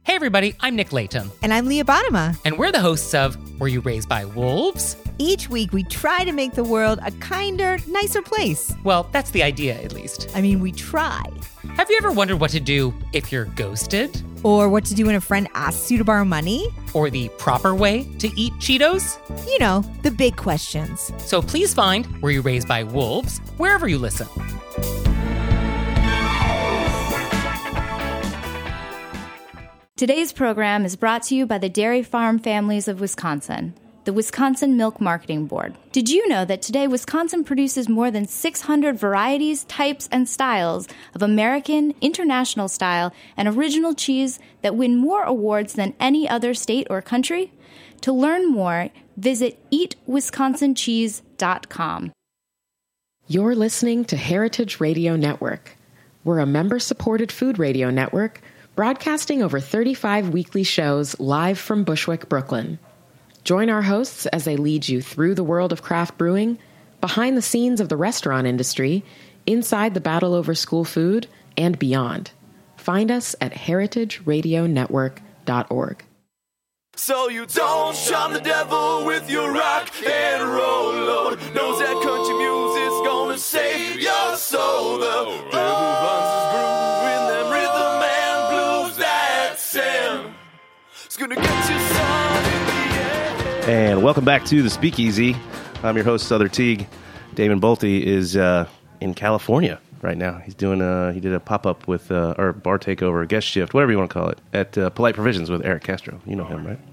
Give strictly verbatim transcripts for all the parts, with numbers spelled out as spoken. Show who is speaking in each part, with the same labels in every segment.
Speaker 1: Hey everybody, I'm Nick Layton.
Speaker 2: And I'm Leah Bottima.
Speaker 1: And we're the hosts of Were You Raised by Wolves?
Speaker 2: Each week we try to make the world a kinder, nicer place.
Speaker 1: Well, that's the idea, at least.
Speaker 2: I mean, we try.
Speaker 1: Have you ever wondered what to do if you're ghosted?
Speaker 2: Or what to do when a friend asks you to borrow money?
Speaker 1: Or the proper way to eat Cheetos?
Speaker 2: You know, the big questions.
Speaker 1: So please find Were You Raised by Wolves wherever you listen.
Speaker 3: Today's program is brought to you by the Dairy Farm Families of Wisconsin, the Wisconsin Milk Marketing Board. Did you know that today Wisconsin produces more than six hundred varieties, types, and styles of American, international style, and original cheese that win more awards than any other state or country? To learn more, visit eat wisconsin cheese dot com.
Speaker 4: You're listening to Heritage Radio Network. We're a member-supported food radio network broadcasting over thirty-five weekly shows live from Bushwick, Brooklyn. Join our hosts as they lead you through the world of craft brewing, behind the scenes of the restaurant industry, inside the battle over school food, and beyond. Find us at heritage radio network dot org.
Speaker 5: So you don't shun the devil with your rock and roll load. Knows that country music's gonna save your soul. The devil runs his groove in them rhythm and blues that sound. It's gonna get you, son, in the end.
Speaker 6: And welcome back to the Speakeasy. I'm your host, Souther Teague. Damon Bolte is uh, in California right now. He's doing a, he did a pop-up with, uh, or bar takeover, guest shift, whatever you want to call it, at uh, Polite Provisions with Eric Castro. You know him, right?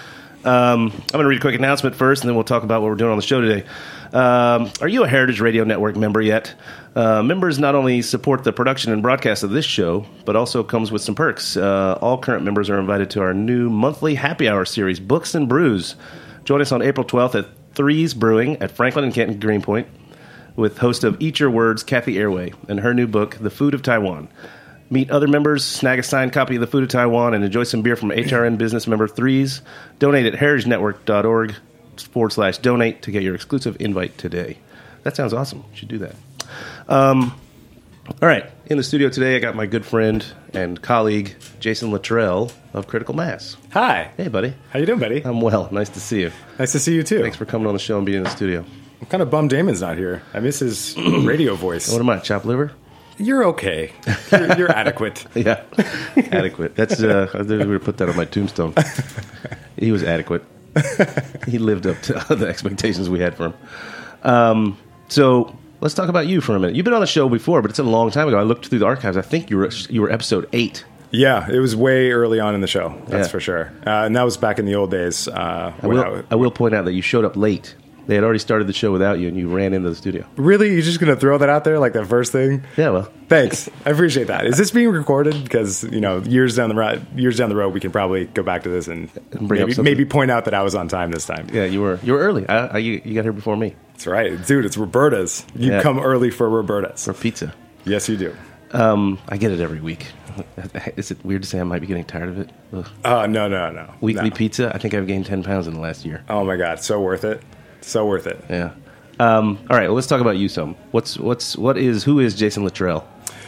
Speaker 6: Um, I'm going to read a quick announcement first, and then we'll talk about what we're doing on the show today. Um, are you a Heritage Radio Network member yet? Uh, members not only support the production and broadcast of this show, but also comes with some perks. Uh, all current members are invited to our new monthly happy hour series, Books and Brews. Join us on April twelfth at Threes Brewing at Franklin and Canton Greenpoint with host of Eat Your Words, Kathy Airway, and her new book, The Food of Taiwan. Meet other members, snag a signed copy of The Food of Taiwan, and enjoy some beer from H R N business member Threes. Donate at heritage network dot org forward slash donate to get your exclusive invite today. That sounds awesome. You should do that. Um, all right. In the studio today, I got my good friend and colleague, Jason Luttrell of Critical Mass.
Speaker 7: Hi.
Speaker 6: Hey, buddy.
Speaker 7: How you doing, buddy?
Speaker 6: I'm well. Nice to see you.
Speaker 7: Nice to see you, too.
Speaker 6: Thanks for coming on the show and being in the studio.
Speaker 7: I'm kind of bummed Damon's not here. I miss his radio voice.
Speaker 6: What am I, chopped liver?
Speaker 7: You're okay. You're, you're adequate.
Speaker 6: Yeah, adequate. That's uh, I think we would put that on my tombstone. He was adequate. He lived up to the expectations we had for him. Um, so let's talk about you for a minute. You've been on the show before, but it's a long time ago. I looked through the archives. I think you were you were episode eight.
Speaker 7: Yeah, it was way early on in the show. That's
Speaker 6: yeah.
Speaker 7: for sure. Uh, and that was back in the old days. Uh,
Speaker 6: I, will, I, I will point out that you showed up late. They had already started the show without you, and you ran into the studio.
Speaker 7: Really? You're just going to throw that out there like that first thing?
Speaker 6: Yeah, well.
Speaker 7: Thanks. I appreciate that. Is this being recorded? Because, you know, years down the road, years down the road, we can probably go back to this and,
Speaker 6: and bring
Speaker 7: maybe,
Speaker 6: up
Speaker 7: maybe point out that I was on time this time.
Speaker 6: Yeah, you were you were early. I, I, you, you got here before me.
Speaker 7: That's right. Dude, it's Roberta's. You
Speaker 6: yeah.
Speaker 7: come early for Roberta's.
Speaker 6: For pizza.
Speaker 7: Yes, you do.
Speaker 6: Um, I get it every week. Is it weird to say I might be getting tired of it?
Speaker 7: Oh, uh, no, no, no.
Speaker 6: Weekly
Speaker 7: no.
Speaker 6: pizza? I think I've gained ten pounds in the last year.
Speaker 7: Oh, my God. So worth it. So worth it.
Speaker 6: Yeah. Um, all right. Well, let's talk about you some. What's what's what is who is Jason Luttrell?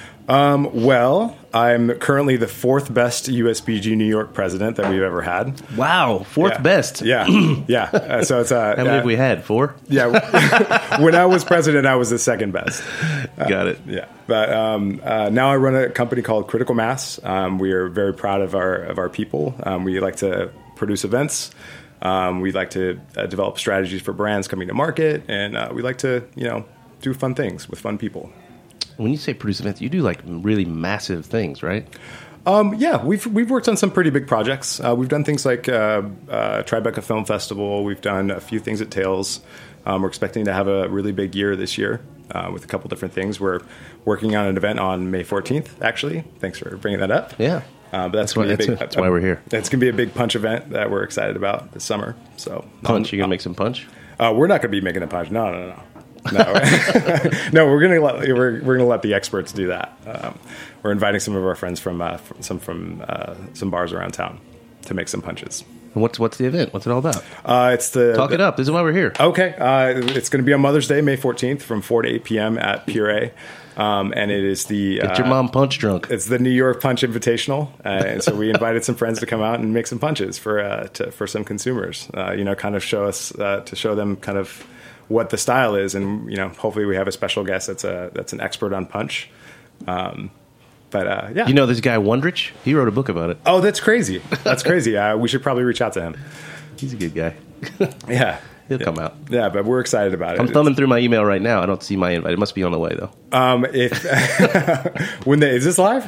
Speaker 7: Um, well, I'm currently the fourth best U S B G New York president that we've ever had.
Speaker 6: Wow, fourth
Speaker 7: yeah.
Speaker 6: best.
Speaker 7: Yeah, yeah. Uh, so it's uh,
Speaker 6: how many
Speaker 7: uh,
Speaker 6: have we had? Four.
Speaker 7: Yeah. When I was president, I was the second best. Uh,
Speaker 6: Got it.
Speaker 7: Yeah, but um, uh, now I run a company called Critical Mass. Um, we are very proud of our of our people. Um, we like to produce events. Um, we like to uh, develop strategies for brands coming to market, and uh, we like to, you know, do fun things with fun people.
Speaker 6: When you say produce events, you do like really massive things, right?
Speaker 7: Um, yeah, we've we've worked on some pretty big projects. Uh, we've done things like uh, uh, Tribeca Film Festival. We've done a few things at Tales. Um, we're expecting to have a really big year this year uh, with a couple different things. We're working on an event on May fourteenth, actually. Thanks for bringing that up.
Speaker 6: Yeah.
Speaker 7: Uh, but that's,
Speaker 6: that's, why,
Speaker 7: big,
Speaker 6: that's, that's why we're here.
Speaker 7: That's going to be a big punch event that we're excited about this summer. So
Speaker 6: Punch?
Speaker 7: Um,
Speaker 6: you going to make some punch?
Speaker 7: Uh, we're not going to be making a punch. No, no, no. No, no, we're gonna let we're we're gonna let the experts do that. Um, we're inviting some of our friends from, uh, from some from uh, some bars around town to make some punches.
Speaker 6: And what's what's the event? What's it all about?
Speaker 7: Uh, it's the
Speaker 6: Talk
Speaker 7: the,
Speaker 6: it up. This is why we're here.
Speaker 7: Okay, uh, it's going to be on Mother's Day, May fourteenth, from four to eight p.m. at Puree, um, and it is the
Speaker 6: Get your
Speaker 7: uh,
Speaker 6: mom punch drunk.
Speaker 7: It's the New York Punch Invitational, uh, and so we invited some friends to come out and make some punches for uh, to, for some consumers. Uh, you know, kind of show us uh, to show them kind of what the style is, and you know, hopefully we have a special guest that's a that's an expert on punch. Um, but uh, yeah,
Speaker 6: You know this guy Wondrich? He wrote a book about it.
Speaker 7: oh, that's crazy. That's crazy. Uh, we should probably reach out to him.
Speaker 6: He's a good guy.
Speaker 7: Yeah,
Speaker 6: He'll come out.
Speaker 7: yeah, but we're excited about it.
Speaker 6: I'm thumbing through my email right now. I don't see my invite. It must be on the way though.
Speaker 7: Um, if when they is this live?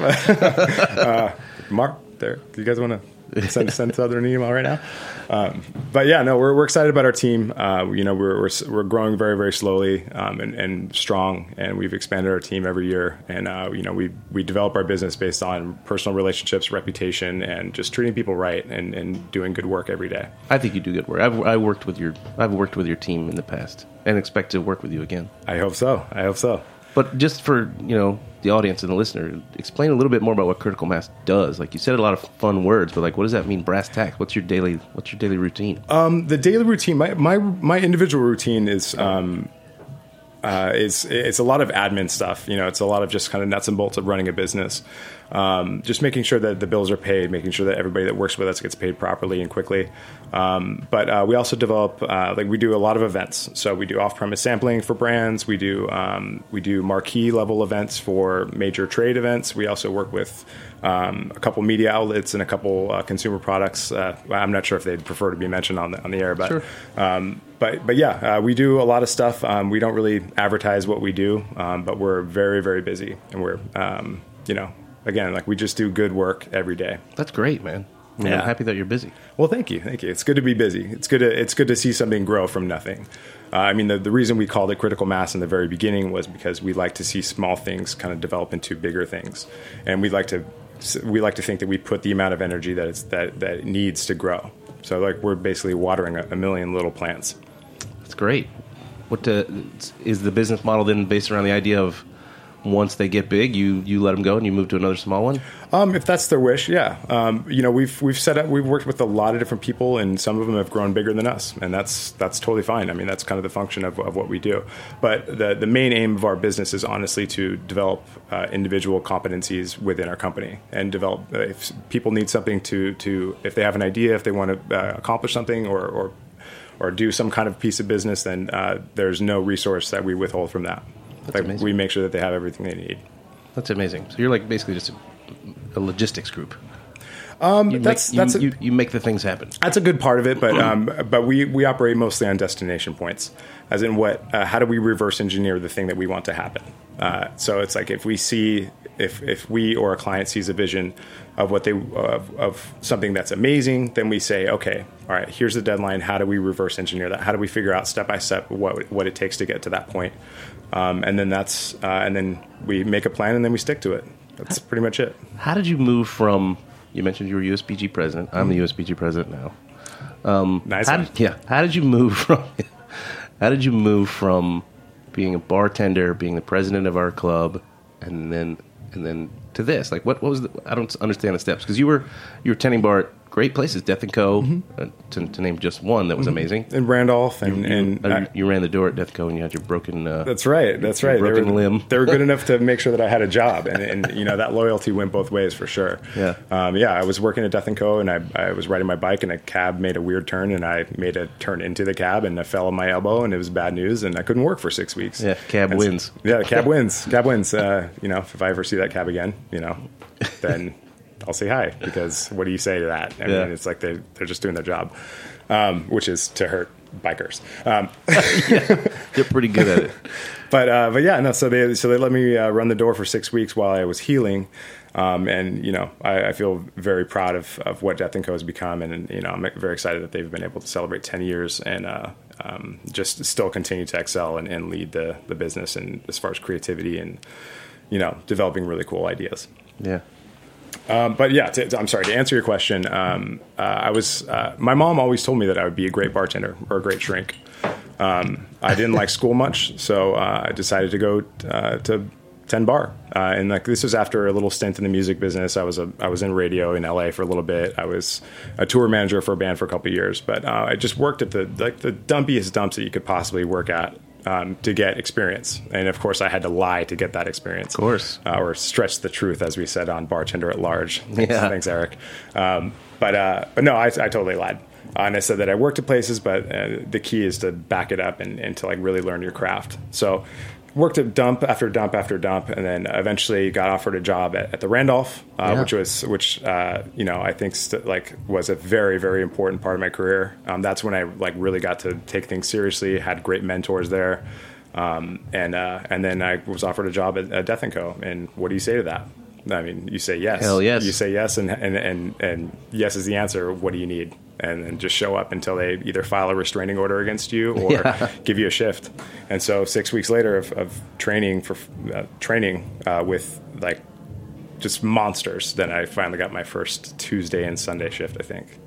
Speaker 7: uh, Mark, there. Do you guys want to send send Southern an email right now? Um, but yeah, no, we're we're excited about our team. Uh, you know, we're we're we're growing very very slowly um, and, and strong, and we've expanded our team every year. And uh, you know, we we develop our business based on personal relationships, reputation, and just treating people right and, and doing good work every day.
Speaker 6: I think you do good work. I've I worked with your I've worked with your team in the past and expect to work with you again.
Speaker 7: I hope so. I hope so.
Speaker 6: But just for, you know, the audience and the listener, explain a little bit more about what Critical Mass does. Like you said a lot of fun words, but like what does that mean brass tacks? What's your daily what's your daily routine?
Speaker 7: Um, the daily routine, my my my individual routine is um, uh, is it's a lot of admin stuff. You know, it's a lot of just kind of nuts and bolts of running a business. Um, just making sure that the bills are paid, making sure that everybody that works with us gets paid properly and quickly. Um, but uh, we also develop, uh, like we do a lot of events. So we do off-premise sampling for brands. We do um, we do marquee level events for major trade events. We also work with um, a couple media outlets and a couple uh, consumer products. Uh, I'm not sure if they'd prefer to be mentioned on the on the air, but
Speaker 6: Sure.
Speaker 7: um, but but yeah, uh, we do a lot of stuff. Um, we don't really advertise what we do, um, but we're very very busy, and we're um, you know. Again, like we just do good work every day.
Speaker 6: That's great, man. I mean,
Speaker 7: Yeah.
Speaker 6: I'm happy that you're busy.
Speaker 7: Well, thank you, thank you. It's good to be busy. It's good to it's good to see something grow from nothing. Uh, I mean, the, the reason we called it Critical Mass in the very beginning was because we like to see small things kind of develop into bigger things, and we like to we like to think that we put the amount of energy that it's that that it needs to grow. So, like, we're basically watering a, a million little plants.
Speaker 6: That's great. What the, is the business model then based around the idea of once they get big, you you let them go and you move to another small one?
Speaker 7: Um, if that's their wish, yeah. Um, you know, we've we've set up, we've worked with a lot of different people, and some of them have grown bigger than us, and that's that's totally fine. I mean, that's kind of the function of, of what we do. But the the main aim of our business is honestly to develop uh, individual competencies within our company and develop. Uh, if people need something to to if they have an idea, if they want to uh, accomplish something or or or do some kind of piece of business, then uh, there's no resource that we withhold from that.
Speaker 6: That's
Speaker 7: Like,
Speaker 6: amazing.
Speaker 7: we make sure that they have everything they need.
Speaker 6: That's amazing. So you're like basically just a, a logistics group.
Speaker 7: Um,
Speaker 6: You
Speaker 7: that's
Speaker 6: make,
Speaker 7: that's
Speaker 6: you,
Speaker 7: a,
Speaker 6: you, you make the things happen.
Speaker 7: That's a good part of it, but um, but we, we operate mostly on destination points, as in what uh, how do we reverse engineer the thing that we want to happen? Uh, so it's like if we see if if we or a client sees a vision of what they of, of something that's amazing, then we say, okay, all right, here's the deadline. How do we reverse engineer that? How do we figure out step by step what what it takes to get to that point? Um, and then that's uh, and then we make a plan and then we stick to it. That's pretty much it.
Speaker 6: How did you move from? You mentioned you were U S B G president. I'm the U S B G president now. Um,
Speaker 7: Nice
Speaker 6: How
Speaker 7: one.
Speaker 6: did, yeah. How did you move from? How did you move from being a bartender, being the president of our club, and then and then to this? Like, what, what was the? I don't understand the steps because you were you were tending bar at great places, Death and Co.
Speaker 7: Mm-hmm.
Speaker 6: Uh, to, to name just one that was amazing.
Speaker 7: And Randolph and
Speaker 6: You,
Speaker 7: and
Speaker 6: uh,
Speaker 7: uh,
Speaker 6: you, you ran the door at Death Co. and you had your broken. Uh,
Speaker 7: That's right. That's right. They
Speaker 6: broken
Speaker 7: were,
Speaker 6: limb.
Speaker 7: they were good enough to make sure that I had a job, and, and you know that loyalty went both ways for sure.
Speaker 6: Yeah.
Speaker 7: um, yeah. I was working at Death and Co. and I, I was riding my bike, and a cab made a weird turn, and I made a turn into the cab, and I fell on my elbow, and it was bad news, and I couldn't work for six weeks.
Speaker 6: Yeah, cab
Speaker 7: And so-
Speaker 6: wins.
Speaker 7: yeah, cab wins. Cab wins. Uh, you know, if I ever see that cab again, you know, then I'll say hi, because what do you say to that? I
Speaker 6: Yeah.
Speaker 7: mean, it's like they they're just doing their job, um, which is to hurt bikers. Um,
Speaker 6: They're pretty good at it.
Speaker 7: But uh, but yeah, no. So they so they let me uh, run the door for six weeks while I was healing, um, and you know I, I feel very proud of, of what Death and Co has become, and you know I'm very excited that they've been able to celebrate ten years and uh, um, just still continue to excel and, and lead the the business, and as far as creativity and you know developing really cool ideas.
Speaker 6: Yeah.
Speaker 7: Um, but yeah, to, to- I'm sorry to answer your question. Um, uh, I was uh, my mom always told me that I would be a great bartender or a great shrink. Um, I didn't like school much, so uh, I decided to go uh, to ten bar. Uh, and like this was after a little stint in the music business. I was a I was in radio in L A for a little bit. I was a tour manager for a band for a couple of years. But uh, I just worked at the like the dumpiest dumps that you could possibly work at. Um, to get experience. And of course, I had to lie to get that experience.
Speaker 6: Of course.
Speaker 7: Uh, or stretch the truth, as we said on Bartender at Large. Thanks,
Speaker 6: yeah.
Speaker 7: thanks Eric. Um, but uh, but no, I, I totally lied. Uh, and I said that I worked at places, but uh, the key is to back it up and, and to like really learn your craft. So worked at dump after dump after dump, and then eventually got offered a job at, at the Randolph, uh,
Speaker 6: yeah.
Speaker 7: which was which uh, you know I think st- like was a very very important part of my career. Um, that's when I like really got to take things seriously. Had great mentors there, um, and uh, and then I was offered a job at, at Death and Co. And what do you say to that? I mean, you say yes.
Speaker 6: Hell yes.
Speaker 7: You say yes, and and and, and yes is the answer. What do you need? And then just show up until they either file a restraining order against you or
Speaker 6: yeah.
Speaker 7: give you a shift. And so six weeks later of, of training for uh, training uh, with like just monsters, then I finally got my first Tuesday and Sunday shift, I think.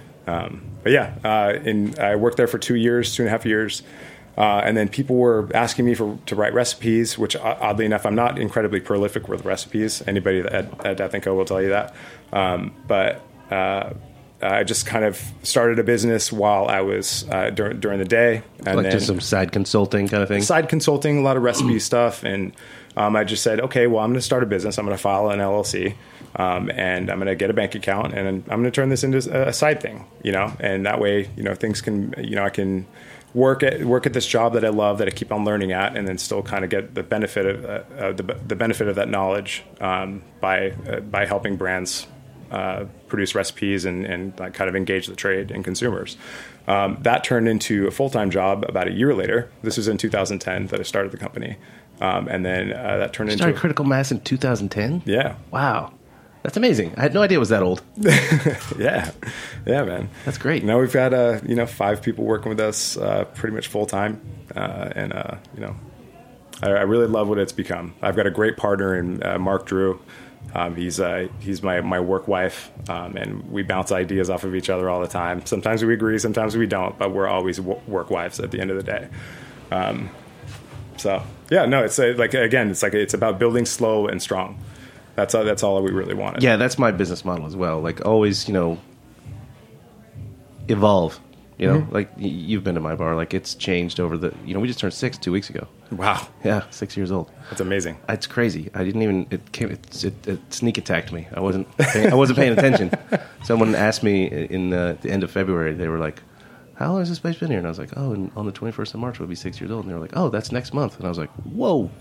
Speaker 7: Um, but yeah, uh, and I worked there for two years, two and a half years. Uh, and then people were asking me for to write recipes, which oddly enough, I'm not incredibly prolific with recipes. Anybody at, at Death and Co will tell you that. Um, but uh, I just kind of started a business while I was uh, dur- during the day, and
Speaker 6: like
Speaker 7: then
Speaker 6: just some side consulting kind of thing.
Speaker 7: Side consulting, a lot of recipe stuff, and um, I just said, okay, well, I'm going to start a business. I'm going to file an L L C, um, and I'm going to get a bank account, and I'm going to turn this into a side thing, you know. And that way, you know, things can, you know, I can work at work at this job that I love, that I keep on learning at, and then still kind of get the benefit of uh, uh, the, the benefit of that knowledge um, by uh, by helping brands uh, produce recipes and, and like kind of engage the trade and consumers. Um, that turned into a full-time job about a year later. This was in two thousand ten that I started the company, um, and then uh, that turned
Speaker 6: you
Speaker 7: into
Speaker 6: started Critical Mass in two thousand ten.
Speaker 7: Yeah.
Speaker 6: Wow. That's amazing. I had no idea it was that old.
Speaker 7: yeah, yeah, man.
Speaker 6: That's great.
Speaker 7: Now we've got uh, you know five people working with us, uh, pretty much full time, uh, and uh, you know, I, I really love what it's become. I've got a great partner in uh, Mark Drew. Um, he's uh, he's my my work wife, um, and we bounce ideas off of each other all the time. Sometimes we agree, sometimes we don't, but we're always w- work wives at the end of the day. Um, so yeah, no, it's uh, like again, it's like it's about building slow and strong. That's all, that's all we really wanted.
Speaker 6: Yeah, that's my business model as well. Like always, you know, evolve. You know, mm-hmm. like y- you've been to my bar. Like it's changed over the. You know, we just turned six two weeks ago.
Speaker 7: Wow.
Speaker 6: Yeah, six years old.
Speaker 7: That's amazing.
Speaker 6: It's crazy. I didn't even. It came. It, it, it sneak attacked me. I wasn't. Paying, I wasn't paying attention. Someone asked me in the, the end of February. They were like, "How long has this place been here?" And I was like, "Oh, and on the twenty-first of March, we'll be six years old." And they were like, "Oh, that's next month." And I was like, "Whoa."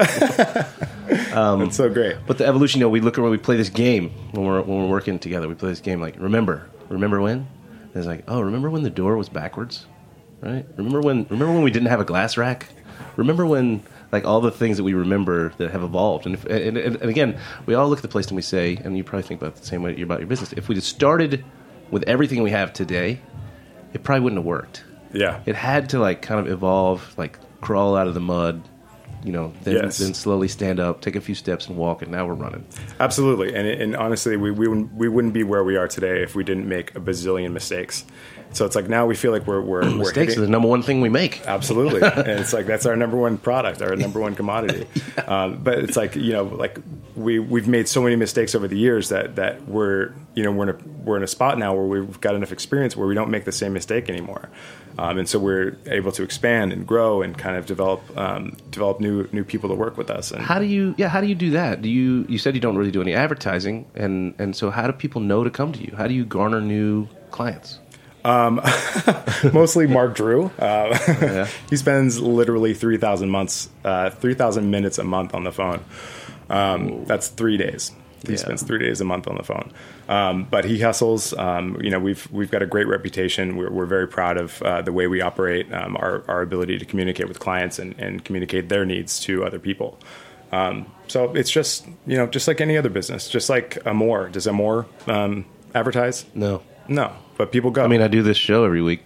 Speaker 7: Um, That's so great.
Speaker 6: But the evolution, you know, we look at when we play this game when we're when we're working together. We play this game like remember, remember when? And it's like, oh, remember when the door was backwards, right? Remember when? Remember when we didn't have a glass rack? Remember when? Like all the things that we remember that have evolved. And, if, and, and, and again, we all look at the place and we say, and you probably think about it the same way about your business. If we just started with everything we have today, it probably wouldn't have worked.
Speaker 7: Yeah,
Speaker 6: it had to like kind of evolve, like crawl out of the mud. You know, then,
Speaker 7: yes.
Speaker 6: then slowly stand up, take a few steps, and walk. And now we're running.
Speaker 7: Absolutely, and and honestly, we we wouldn't, we wouldn't be where we are today if we didn't make a bazillion mistakes. So it's like now we feel like we're we're
Speaker 6: mistakes
Speaker 7: we're hitting,
Speaker 6: are the number one thing we make.
Speaker 7: Absolutely, and it's like that's our number one product, our number one commodity. yeah. um, but it's like you know, like we we've made so many mistakes over the years that that we're you know we're in a we're in a spot now where we've got enough experience where we don't make the same mistake anymore. Um, and so we're able to expand and grow and kind of develop um, develop new new people to work with us. And
Speaker 6: how do you yeah how do you do that? Do you you said you don't really do any advertising, and and so how do people know to come to you? How do you garner new clients?
Speaker 7: Um, mostly Mark Drew. Uh, yeah. He spends literally three thousand months, uh, three thousand minutes a month on the phone. Um, that's three days. He yeah. spends three days a month on the phone. Um, but he hustles. Um, you know, we've we've got a great reputation. We're we're very proud of uh, the way we operate. Um, our our ability to communicate with clients and, and communicate their needs to other people. Um, so it's just you know just like any other business. Just like Amore. Does Amore um, advertise?
Speaker 6: No.
Speaker 7: No. But people go.
Speaker 6: I mean, I do this show every week.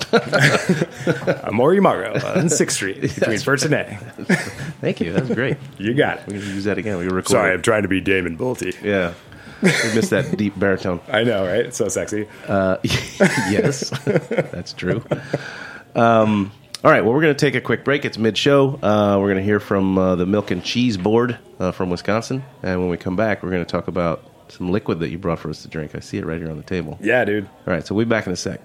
Speaker 7: Amore Umago on sixth Street between First and A.
Speaker 6: Thank you. That's great.
Speaker 7: You got it.
Speaker 6: We're going to use that again. We were recording.
Speaker 7: Sorry, I'm trying to be Damon Boelte.
Speaker 6: Yeah. We missed that deep baritone.
Speaker 7: I know, right? It's so sexy.
Speaker 6: Uh, yes, that's true. Um, All right, well, we're going to take a quick break. It's mid-show. Uh, we're going to hear from uh, the Milk and Cheese Board uh, from Wisconsin. And when we come back, we're going to talk about some liquid that you brought for us to drink. I see it right here on the table.
Speaker 7: Yeah, dude.
Speaker 6: All right, so we'll be back in a sec.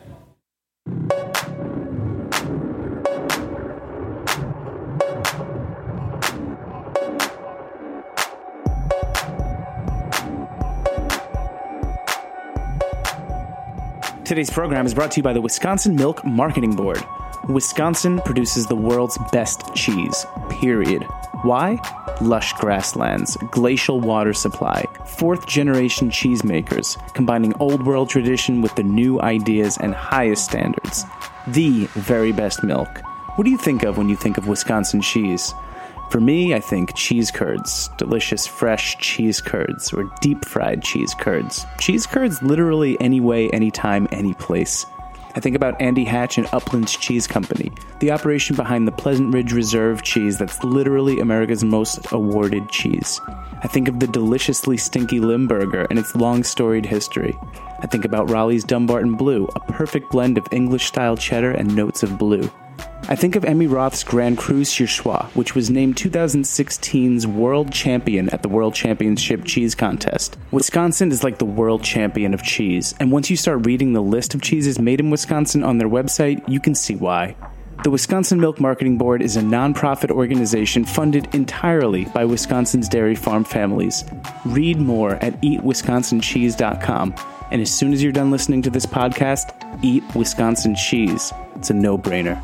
Speaker 8: Today's program is brought to you by the Wisconsin Milk Marketing Board. Wisconsin produces the world's best cheese, period. Why? Lush grasslands, glacial water supply, fourth-generation cheesemakers, combining old-world tradition with the new ideas and highest standards. The very best milk. What do you think of when you think of Wisconsin cheese? For me, I think cheese curds, delicious fresh cheese curds, or deep-fried cheese curds. Cheese curds literally any way, anytime, any place. I think about Andy Hatch and Upland's Cheese Company, the operation behind the Pleasant Ridge Reserve cheese that's literally America's most awarded cheese. I think of the deliciously stinky Limburger and its long storied history. I think about Raleigh's Dumbarton Blue, a perfect blend of English-style cheddar and notes of blue. I think of Emmy Roth's Grand Cru Surchoix, which was named two thousand sixteen's World Champion at the World Championship Cheese Contest. Wisconsin is like the world champion of cheese, and once you start reading the list of cheeses made in Wisconsin on their website, you can see why. The Wisconsin Milk Marketing Board is a nonprofit organization funded entirely by Wisconsin's dairy farm families. Read more at eat wisconsin cheese dot com, and as soon as you're done listening to this podcast, eat Wisconsin cheese. It's a no-brainer.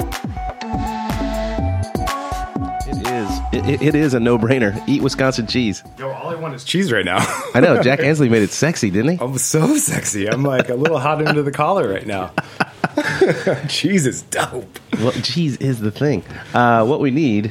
Speaker 6: It, it, it is a no-brainer. Eat Wisconsin cheese.
Speaker 7: Yo, all I want is cheese right now.
Speaker 6: I know. Jack Ansley made it sexy, didn't he?
Speaker 7: I'm so sexy. I'm like a little hot under the collar right now. Cheese is dope.
Speaker 6: Well, cheese is the thing. Uh, what we need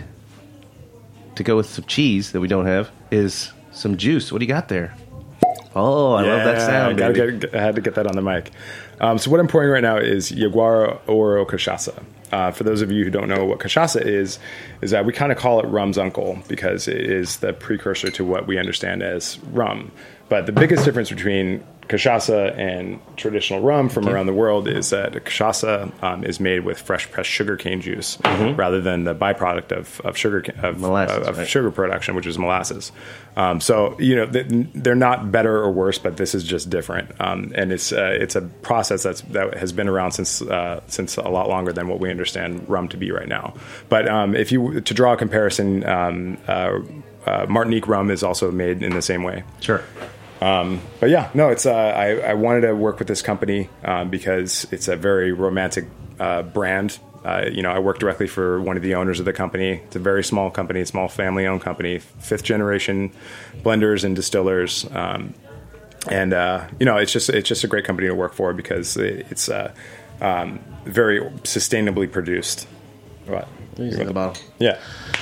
Speaker 6: to go with some cheese that we don't have is some juice. What do you got there? Oh, I
Speaker 7: yeah,
Speaker 6: love that sound.
Speaker 7: I,
Speaker 6: Baby.
Speaker 7: get, I had to get that on the mic. Um, so what I'm pouring right now is Yaguara Oro Cachaça. Uh, for those of you who don't know what cachaça is, is that we kind of call it rum's uncle because it is the precursor to what we understand as rum. But the biggest difference between cachaça and traditional rum from okay. around the world is that cachaça um, is made with fresh pressed sugarcane juice mm-hmm. rather than the byproduct of, of sugar of, molasses, of right. sugar production, which is molasses. Um, so you know they're not better or worse, but this is just different, um, and it's uh, it's a process that's that has been around since uh, since a lot longer than what we understand rum to be right now. But um, if you to draw a comparison, um, uh, uh, Martinique rum is also made in the same way.
Speaker 6: Sure.
Speaker 7: Um, but yeah, no, it's, uh, I, I wanted to work with this company, um, because it's a very romantic, uh, brand. Uh, you know, I work directly for one of the owners of the company. It's a very small company, small family owned company, fifth generation blenders and distillers. Um, and, uh, you know, it's just, it's just a great company to work for because it, it's, uh, um, very sustainably produced. What?
Speaker 6: In the bottle.
Speaker 7: Yeah.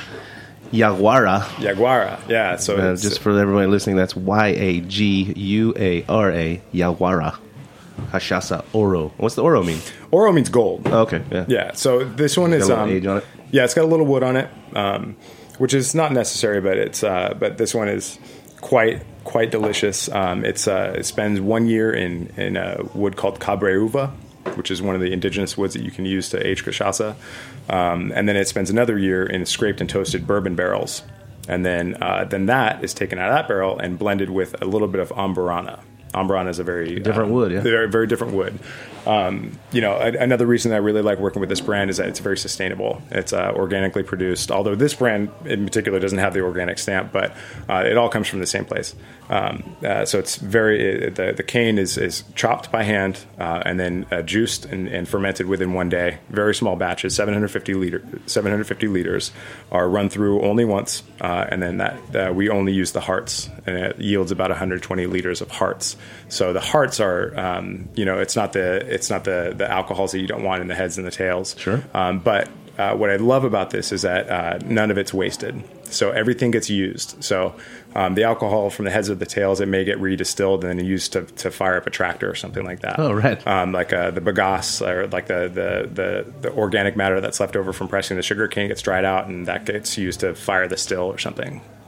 Speaker 6: Yaguara.
Speaker 7: Yaguara, yeah. So
Speaker 6: uh, just for everybody listening, that's Y A G U A R A, Yaguara. Cachaça Oro. What's the Oro mean?
Speaker 7: Oro means gold.
Speaker 6: Oh, okay, yeah.
Speaker 7: Yeah, so this one is...
Speaker 6: Got a little
Speaker 7: um,
Speaker 6: age on it?
Speaker 7: Yeah, it's got a little wood on it, um, which is not necessary, but it's uh, but this one is quite quite delicious. Um, it's uh, it spends one year in, in a wood called Cabreúva, which is one of the indigenous woods that you can use to age cachaça. Um, and then it spends another year in scraped and toasted bourbon barrels. And then uh, then that is taken out of that barrel and blended with a little bit of amburana. Amburana is a very...
Speaker 6: Different
Speaker 7: um,
Speaker 6: wood, yeah.
Speaker 7: Very, very different wood. Um, you know, a, another reason that I really like working with this brand is that it's very sustainable. It's uh, organically produced, although this brand in particular doesn't have the organic stamp, but uh, it all comes from the same place. Um, uh, so it's very... The, the cane is, is chopped by hand uh, and then uh, juiced and, and fermented within one day. Very small batches, seven hundred fifty liter, seven hundred fifty liters, are run through only once, uh, and then that uh, we only use the hearts, and it yields about one hundred twenty liters of hearts. So the hearts are, um, you know, it's not the it's not the, the alcohols that you don't want in the heads and the tails.
Speaker 6: Sure.
Speaker 7: Um, but uh, what I love about this is that uh, none of it's wasted. So everything gets used. So um, the alcohol from the heads of the tails, it may get redistilled and then used to, to fire up a tractor or something like that.
Speaker 6: Oh, right.
Speaker 7: Um, like uh, the bagasse or like the, the, the, the organic matter that's left over from pressing the sugar cane gets dried out and that gets used to fire the still or something.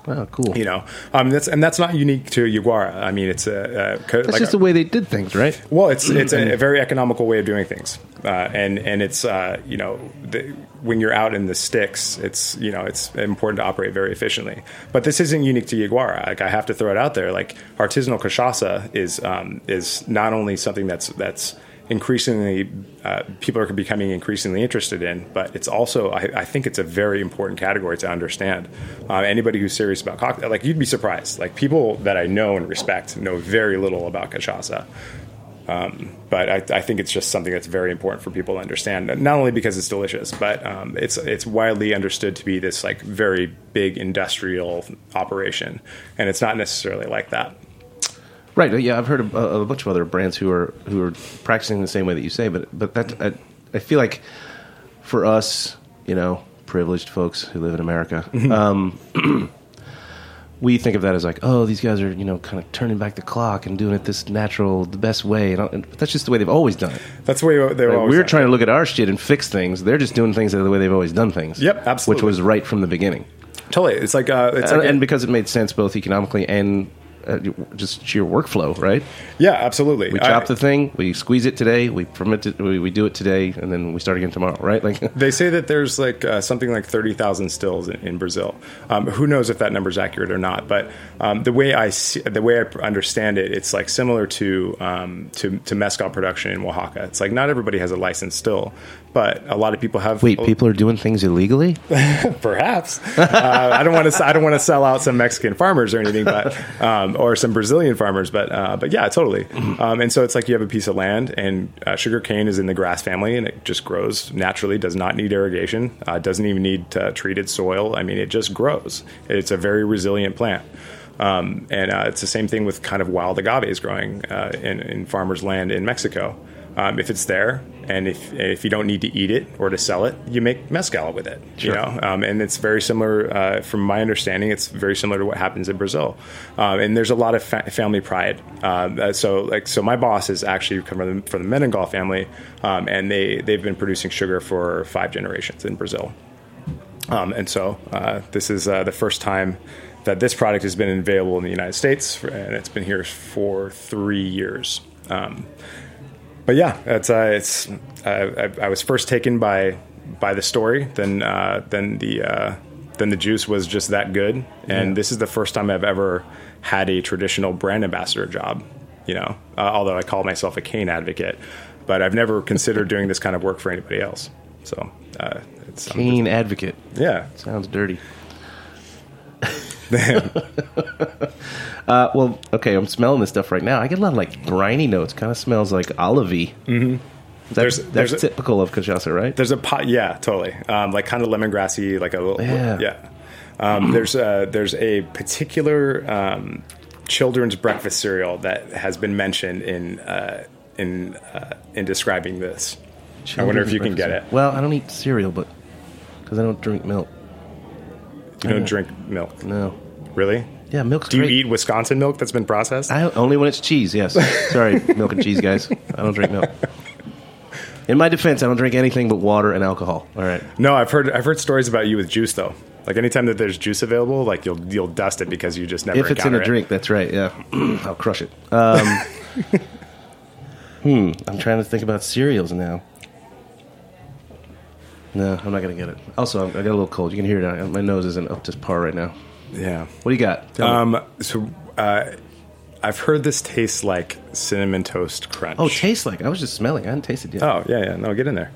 Speaker 6: Oh, cool.
Speaker 7: You know, um, that's and that's not unique to Yaguara. I mean, it's a, a
Speaker 6: That's
Speaker 7: like
Speaker 6: just
Speaker 7: a,
Speaker 6: the way they did things, right?
Speaker 7: well, it's it's a, a very economical way of doing things, uh, and and it's uh, you know the, when you're out in the sticks, it's you know it's important to operate very efficiently. But this isn't unique to Yaguara. Like I have to throw it out there. Like artisanal cachaça is um, is not only something that's that's increasingly uh, people are becoming increasingly interested in, but it's also I, I think it's a very important category to understand. Uh, anybody who's serious about cocktail, like you'd be surprised. Like people that I know and respect know very little about cachaça. Um, but I, I think it's just something that's very important for people to understand. Not only because it's delicious, but um, it's it's widely understood to be this like very big industrial operation, and it's not necessarily like that.
Speaker 6: Right. Yeah, I've heard of a, a bunch of other brands who are who are practicing the same way that you say, but but that I, I feel like for us, you know, privileged folks who live in America, um, we think of that as like, oh, these guys are you know kind of turning back the clock and doing it this natural, the best way, and, and but that's just the way they've always done it.
Speaker 7: That's the way they've
Speaker 6: Like,
Speaker 7: always
Speaker 6: we're
Speaker 7: done
Speaker 6: trying
Speaker 7: it.
Speaker 6: to look at our shit and fix things. They're just doing things the way they've always done things.
Speaker 7: Yep, absolutely.
Speaker 6: Which was right from the beginning.
Speaker 7: Totally. It's like uh, it's
Speaker 6: and,
Speaker 7: like
Speaker 6: and because it made sense both economically and uh, just sheer workflow, right?
Speaker 7: yeah, absolutely.
Speaker 6: We chop
Speaker 7: I-
Speaker 6: the thing, we squeeze it today, we ferment it, we, we do it today, and then we start again tomorrow, right? Like
Speaker 7: They say that there's like uh, something like thirty thousand stills in, in Brazil. Um, who knows if that number is accurate or not? But um, the way I see, the way I understand it, it's like similar to, um, to to mezcal production in Oaxaca. It's like not everybody has a license still, but a lot of people have.
Speaker 6: wait, people are doing things illegally?
Speaker 7: Perhaps uh, I don't want to. I don't want to sell out some Mexican farmers or anything, but um, or some Brazilian farmers. But uh, but yeah, totally. Um, and so it's like you have a piece of land, and uh, sugar cane is in the grass family, and it just grows naturally. Does not need irrigation. Uh, doesn't even need uh, treated soil. I mean, it just grows. It's a very resilient plant. Um, and uh, it's the same thing with kind of wild agaves growing uh, in, in farmers' land in Mexico. Um, if it's there, and if if you don't need to eat it or to sell it, you make mezcal with it.
Speaker 6: Sure.
Speaker 7: You know, um, and it's very similar. Uh, from my understanding, it's very similar to what happens in Brazil. Um, and there's a lot of fa- family pride. Um, so, like, so my boss is actually from the, from the Mendengal family, um, and they they've been producing sugar for five generations in Brazil. Um, and so uh, this is uh, the first time that this product has been available in the United States, and it's been here for three years. Um, But yeah, it's uh, it's uh, I, I was first taken by by the story, then uh, then the uh, then the juice was just that good, and
Speaker 6: Yeah.
Speaker 7: this is the first time I've ever had a traditional brand ambassador job. You know, uh, although I call myself a cane advocate, but I've never considered doing this kind of work for anybody else. So uh, it's um,
Speaker 6: Cane advocate.
Speaker 7: yeah.
Speaker 6: Sounds dirty. uh, well, okay, I'm smelling this stuff right now. I get a lot of like briny notes. Kind of smells like olivey. Mm-hmm. That's,
Speaker 7: There's-
Speaker 6: that's
Speaker 7: there's a-
Speaker 6: typical of cachaça, right?
Speaker 7: There's a pot, yeah, totally, um, like kind of lemongrassy, like a little,
Speaker 6: Yeah.
Speaker 7: yeah. Um, there's a, there's a particular um, children's breakfast cereal that has been mentioned in uh, in uh, in describing this. I wonder if you can get it.
Speaker 6: Well, I don't eat cereal, but because I don't drink milk.
Speaker 7: You don't
Speaker 6: Yeah.
Speaker 7: drink milk,
Speaker 6: No.
Speaker 7: really?
Speaker 6: Yeah, milk's
Speaker 7: Do you
Speaker 6: great.
Speaker 7: eat Wisconsin milk that's been processed?
Speaker 6: I, only when it's cheese, yes. Sorry, milk and cheese, guys. I don't drink milk. In my defense, I don't drink anything but water and alcohol. All right.
Speaker 7: No, I've heard I've heard stories about you with juice though. Like anytime that there's juice available, like you'll you'll dust it because you just never.
Speaker 6: If it's in a
Speaker 7: encounter it.
Speaker 6: drink, that's right. Yeah, I'll crush it. Um, hmm. I'm trying to think about cereals now. No, I'm not gonna get it. Also, I'm, I got a little cold. You can hear it. My nose isn't up to par right now.
Speaker 7: Yeah.
Speaker 6: What do you got? Tell me.
Speaker 7: Um. So, uh, I've heard this tastes like cinnamon toast crunch.
Speaker 6: Oh, tastes like. I was just smelling. I hadn't tasted yet.
Speaker 7: Oh, yeah, yeah. No, get in there.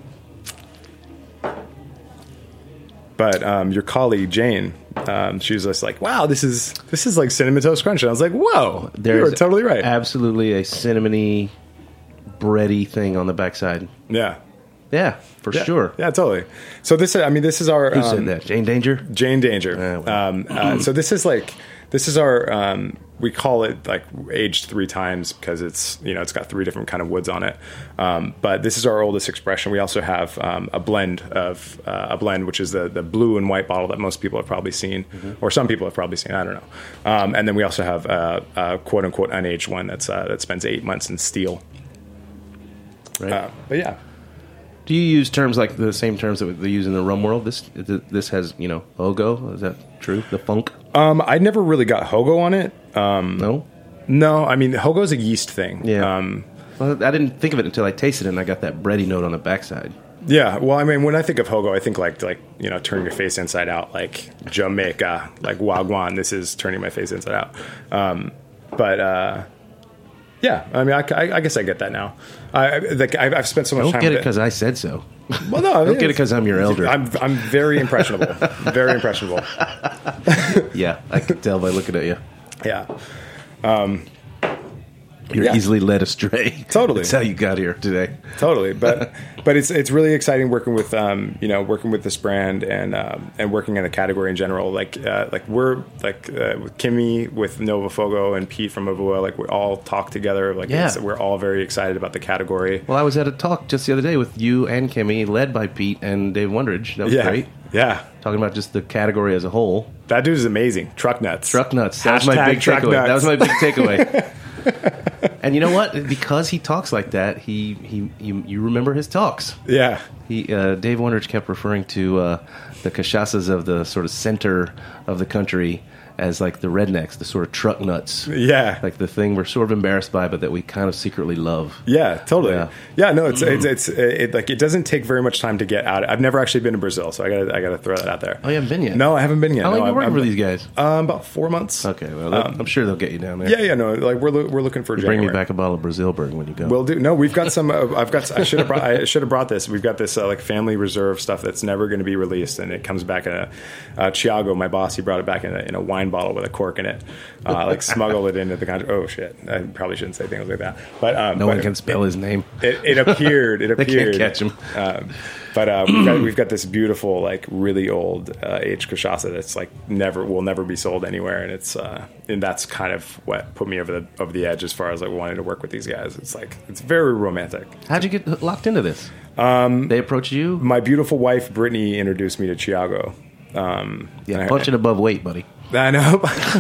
Speaker 7: But um, your colleague Jane, um, she was just like, "Wow, this is this is like cinnamon toast crunch." And I was like, "Whoa, you were totally right."
Speaker 6: Absolutely a cinnamony, bready thing on the backside.
Speaker 7: Yeah,
Speaker 6: Yeah, for
Speaker 7: yeah.
Speaker 6: sure.
Speaker 7: Yeah, totally. So this, I mean, this is our
Speaker 6: Who
Speaker 7: um,
Speaker 6: said that? Jane Danger?
Speaker 7: Jane Danger.
Speaker 6: Uh, well.
Speaker 7: um, uh, so this is like this is our um, we call it like aged three times because it's you know it's got three different kind of woods on it. Um, but this is our oldest expression. We also have um, a blend of uh, a blend which is the the blue and white bottle that most people have probably seen,
Speaker 6: Mm-hmm.
Speaker 7: or some people have probably seen. I don't know. Um, and then we also have a, a quote unquote unaged one that's uh, that spends eight months in steel.
Speaker 6: Right.
Speaker 7: Uh, but yeah.
Speaker 6: Do you use terms like the same terms that they use in the rum world? This this has, you know, ogo. Is that true? The funk?
Speaker 7: Um, I never really got Hogo on it. Um,
Speaker 6: No?
Speaker 7: no, I mean, Hogo's a yeast thing.
Speaker 6: Yeah.
Speaker 7: Um,
Speaker 6: Well, I didn't think of it until I tasted it, and I got that bready note on the backside.
Speaker 7: yeah. Well, I mean, when I think of Hogo, I think like, like you know, turning your face inside out, like Jamaica, like Wagwan. This is turning my face inside out. Um, but, uh, yeah, I mean, I, I, I guess I get that now. I, like, I've, I've spent so much
Speaker 6: Don't
Speaker 7: time
Speaker 6: get it
Speaker 7: with
Speaker 6: because I said so.
Speaker 7: Well, no, I
Speaker 6: Don't get it because I'm your elder.
Speaker 7: I'm I'm very impressionable. Very impressionable.
Speaker 6: Yeah, I can tell by looking at you.
Speaker 7: Yeah.
Speaker 6: You're
Speaker 7: Yeah.
Speaker 6: easily led astray.
Speaker 7: Totally.
Speaker 6: That's how you got here today.
Speaker 7: Totally, but but it's it's really exciting working with um you know working with this brand and um, and working in the category in general. Like uh, like we're like uh, with Kimmy with Nova Fogo and Pete from Avua, like we all talk together. Like
Speaker 6: Yeah.
Speaker 7: it's, we're all very excited about the category.
Speaker 6: Well, I was at a talk just the other day with you and Kimmy, led by Pete and Dave Wondridge. That was
Speaker 7: Yeah,
Speaker 6: great.
Speaker 7: yeah.
Speaker 6: Talking about just the category as a whole.
Speaker 7: That dude is amazing. Truck nuts.
Speaker 6: Truck nuts. That was my
Speaker 7: Hashtag
Speaker 6: big
Speaker 7: truck
Speaker 6: takeaway.
Speaker 7: nuts.
Speaker 6: That was my big takeaway. And you know what? Because he talks like that, he he you, you remember his talks.
Speaker 7: Yeah.
Speaker 6: He uh, Dave Wondridge kept referring to uh, the cachaças of the sort of center of the country as like the rednecks, the sort of truck nuts.
Speaker 7: Yeah.
Speaker 6: Like the thing we're sort of embarrassed by, but that we kind of secretly love.
Speaker 7: Yeah, totally.
Speaker 6: Yeah.
Speaker 7: Yeah, no, it's it's it's it, like it doesn't take very much time to get out. I've never actually been to Brazil, so I got to I got to throw that out there.
Speaker 6: Oh, you haven't been yet?
Speaker 7: No, I haven't been yet.
Speaker 6: How long
Speaker 7: no,
Speaker 6: have you
Speaker 7: I'm-
Speaker 6: working for
Speaker 7: I'm-
Speaker 6: these guys?
Speaker 7: Um, about four months.
Speaker 6: Okay, well, that- I'm sure they'll get you down there.
Speaker 7: Yeah, yeah, no, like we're lo- we're looking for
Speaker 6: You
Speaker 7: January.
Speaker 6: bring me back a bottle of Brazilburg when you go.
Speaker 7: We'll do. No, we've got some. Uh, I've got. I should have brought. I should have brought this. We've got this uh, like family reserve stuff that's never going to be released, and it comes back in a. Uh, Thiago, my boss, he brought it back in a, in a wine bottle with a cork in it. Uh, like smuggle it into the country. Oh shit! I probably shouldn't say things like that. But um,
Speaker 6: no
Speaker 7: but
Speaker 6: one can spell
Speaker 7: it,
Speaker 6: his name.
Speaker 7: It, it appeared. It
Speaker 6: They
Speaker 7: appeared.
Speaker 6: can't catch him.
Speaker 7: Um, but uh, we've, got, we've got this beautiful, like really old uh, aged cachaça that's like never will never be sold anywhere, and it's uh, and that's kind of what put me over the over the edge as far as like wanting to work with these guys. It's like it's very romantic.
Speaker 6: How'd you get locked into this? Um, they approached you?
Speaker 7: My beautiful wife Brittany introduced me to Thiago. Um,
Speaker 6: Yeah,
Speaker 7: and I-
Speaker 6: punching above weight, buddy.
Speaker 7: I know.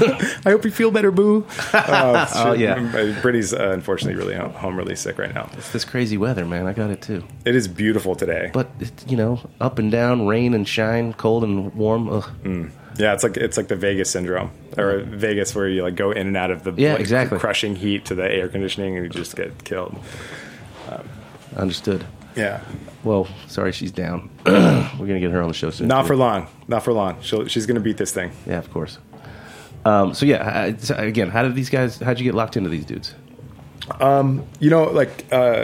Speaker 7: I hope you feel better, boo. Uh,
Speaker 6: Oh, yeah.
Speaker 7: Brittany's uh, unfortunately really home, home really sick right now.
Speaker 6: It's this crazy weather, man. I got it too.
Speaker 7: It is beautiful today.
Speaker 6: But, it, you know, up and down, rain and shine, cold and warm. Ugh.
Speaker 7: Yeah, it's like it's like the Vegas syndrome, or Vegas where you like go in and out of the
Speaker 6: Yeah,
Speaker 7: like,
Speaker 6: exactly.
Speaker 7: crushing heat to the air conditioning and you just get killed.
Speaker 6: Understood.
Speaker 7: Yeah,
Speaker 6: Well, sorry she's down. We're going to get her on the show soon.
Speaker 7: not
Speaker 6: too.
Speaker 7: for long. Not for long. She'll, she's gonna beat this thing.
Speaker 6: Yeah, of course. Um, so, yeah, I- so again, how did these guys, how'd you get locked into these dudes?
Speaker 7: You know, like uh,